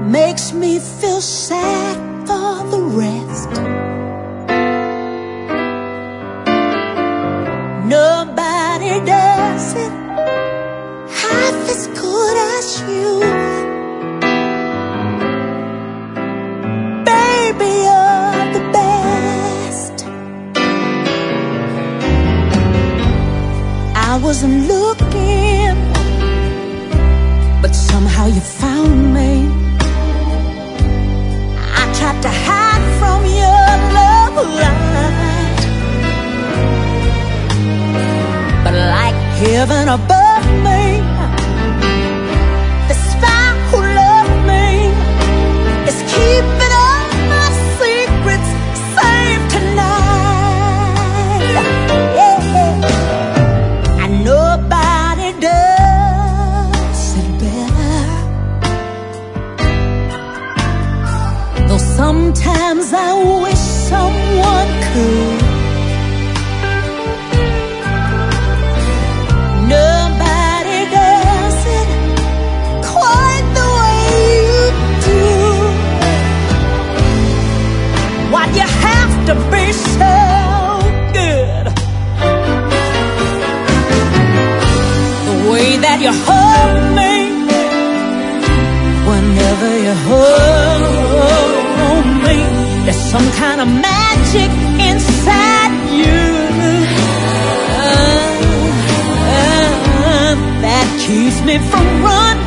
makes me feel sad for the rest. Nobody does it half as good as you. Baby, you're the best. I wasn't looking, but somehow you found me. I tried to hide from your love light, but like heaven above me, the spy who loved me is keeping all my secrets safe tonight. Yeah. And nobody does it better. Though sometimes I wish someone could. Nobody does it quite the way you do. Why do you have to be so good? The way that you hold me whenever you hold me, there's some kind of magic inside you that keeps me from running